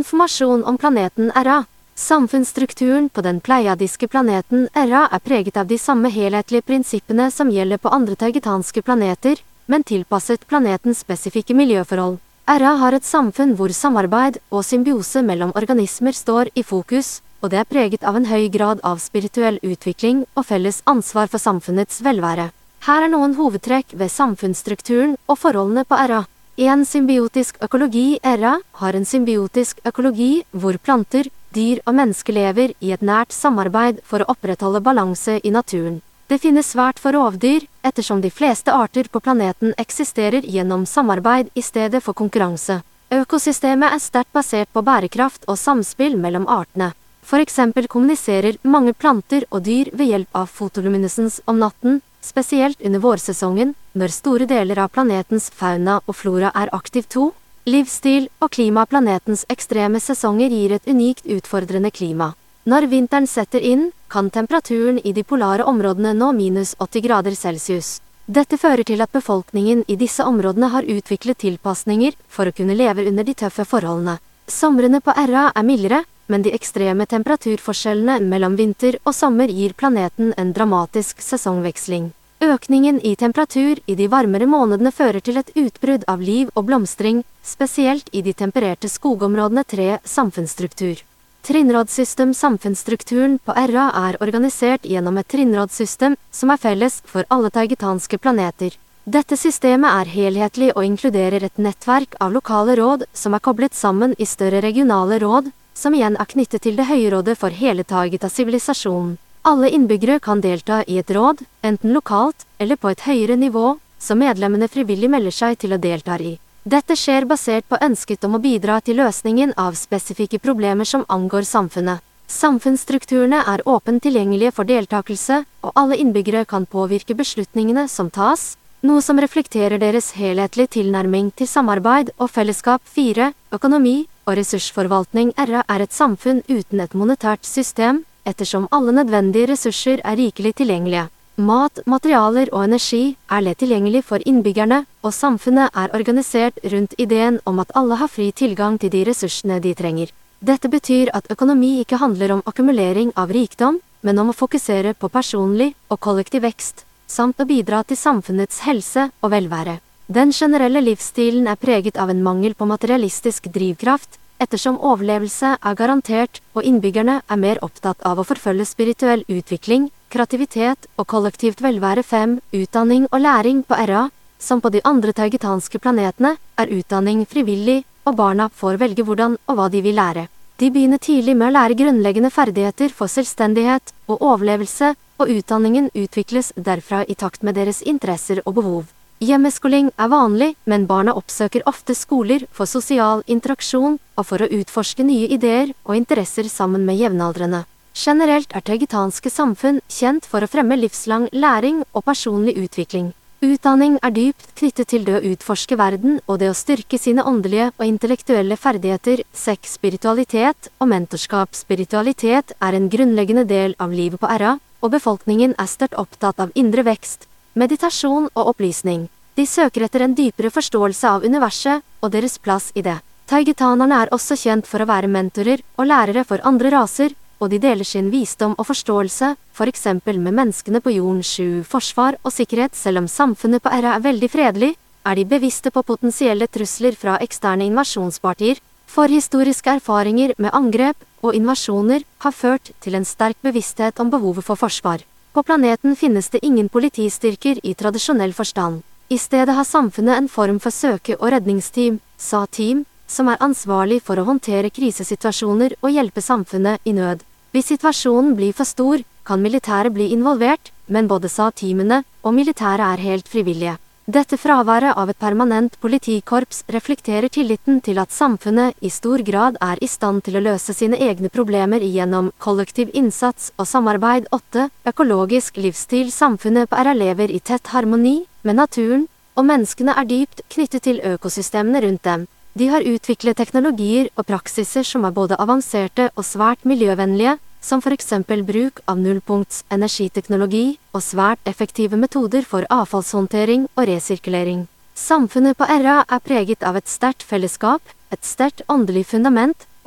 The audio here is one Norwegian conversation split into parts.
Informasjon om planeten Erra. Samfunnsstrukturen på den pleiadiske planeten Erra preget av de samme helhetlige prinsippene som gjelder på andre taygetanske planeter, men tilpasset planetens spesifikke miljøforhold. Erra har et samfunn hvor samarbeid og symbiose mellom organismer står i fokus, og det preget av en høy grad av spirituell utvikling og felles ansvar for samfunnets velvære. Her noen hovedtrekk ved samfunnsstrukturen og forholdene på Erra. En symbiotisk økologi. Erra har en symbiotisk økologi hvor planter, dyr og mennesker lever i et nært samarbeid for å opprettholde balanse i naturen. Det finnes svært få rovdyr, ettersom de fleste arter på planeten eksisterer gjennom samarbeid i stedet for konkurranse. Økosystemet sterkt basert på bærekraft og samspill mellom artene. For eksempel kommuniserer mange planter og dyr ved hjelp av fotoluminescens om natten, spesielt under vårsesongen, når store deler av planetens fauna og flora aktiv. Livsstil og klima. Planetens ekstreme sesonger gir et unikt utfordrende klima. Når vinteren setter inn, kan temperaturen i de polare områdene nå -80 grader celsius. Dette fører til at befolkningen i disse områdene har utviklet tilpasninger for å kunne leve under de tøffe forholdene. Somrene på Erra mildere, men de ekstreme temperaturforskjellene mellom vinter og sommer gir planeten en dramatisk sesongveksling. Økningen i temperatur i de varmere månedene fører til et utbrudd av liv og blomstring, spesielt i de tempererte skogområdene. 3. Samfunnsstruktur. Trinnrådsystem. Samfunnsstrukturen på Erra organisert gjennom et trinnrådsystem som felles for alle taygetanske planeter. Dette systemet helhetlig og inkluderer et nettverk av lokale råd som koblet sammen i større regionale råd, som igjen knyttet til det høye rådet for hele Taygeta-sivilisasjonen. Alle innbyggere kan delta i et råd, enten lokalt eller på et høyere nivå, som medlemmene frivillig melder seg til å delta i. Dette skjer basert på ønsket om å bidra til løsningen av spesifikke problemer som angår samfunnet. Samfunnsstrukturene åpent tilgjengelige for deltakelse, og alle innbyggere kan påvirke beslutningene som tas, noe som reflekterer deres helhetlige tilnærming til samarbeid og fellesskap. 4. Økonomi og ressursforvaltning. Erra et samfunn uten et monetært system, ettersom alle nødvendige ressurser rikelig tilgjengelige. Mat, materialer og energi lett tilgjengelig for innbyggerne, og samfunnet organisert rundt ideen om at alle har fri tilgang til de ressursene de trenger. Dette betyr at økonomi ikke handler om akkumulering av rikdom, men om å fokusere på personlig og kollektiv vekst, samt å bidra til samfunnets helse og velvære. Den generelle livsstilen preget av en mangel på materialistisk drivkraft, ettersom overlevelse garantert, og innbyggerne mer opptatt av å forfølge spirituell utvikling, kreativitet og kollektivt velvære. 5. Utdanning og læring. På Erra, som på de andre taygetanske planetene, utdanning frivillig, og barna får velge hvordan og hva de vil lære. De begynner tidlig med å lære grunnleggende ferdigheter for selvstendighet og overlevelse, og utdanningen utvikles derfra i takt med deres interesser og behov. Hjemmeskoling vanlig, men barna oppsøker ofte skoler for sosial interaksjon og for å utforske nye ideer og interesser sammen med jevnaldrende. Generelt taygetanske samfunn kjent for å fremme livslang læring og personlig utvikling. Utdanning dypt knyttet til det å utforske verden og det å styrke sine åndelige og intellektuelle ferdigheter. 6. Spiritualitet og mentorskap. Spiritualitet en grunnleggende del av livet på Erra, og befolkningen sterkt opptatt av indre vekst, meditasjon og opplysning. De søker etter en dypere forståelse av universet og deres plass i det. Taygetanerne også kjent for å være mentorer og lærere for andre raser, og de deler sin visdom og forståelse, for eksempel med menneskene på jorden. 7. Forsvar og sikkerhet. Selv om samfunnet på Erra veldig fredelig, de bevisste på potensielle trusler fra eksterne invasjonspartier. Forhistoriske erfaringer med angrep og invasjoner har ført til en sterk bevissthet om behovet for forsvar. På planeten finnes det ingen politistyrker i tradisjonell forstand. I stedet har samfunnet en form for søke- og redningsteam, SA-team, som ansvarlig for å håndtere krisesituasjoner og hjelpe samfunnet i nød. Hvis situasjonen blir for stor, kan militæret bli involvert, men både SA-teamene og militæret helt frivillige. Dette fraværet av et permanent politikorps reflekterer tilliten til at samfunnet i stor grad i stand til å løse sine egne problemer gjennom kollektiv innsats og samarbeid. 8. Økologisk livsstil. Samfunnet på Erra lever i tett harmoni med naturen, og menneskene dypt knyttet til økosystemene rundt dem. De har utviklet teknologier og praksiser som både avanserte og svært miljøvennlige, som for eksempel bruk av nullpunkts energiteknologi og svært effektive metoder for avfallshåndtering og resirkulering. Samfunnet på Erra preget av et sterkt fellesskap, et sterkt åndelig fundament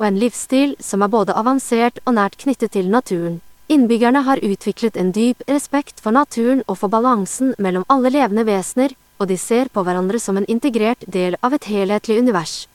og en livsstil som er både avansert og nært knyttet til naturen. Innbyggerne har utviklet en dyp respekt for naturen og for balansen mellom alle levende vesener, og de ser på hverandre som en integrert del av et helhetlig univers.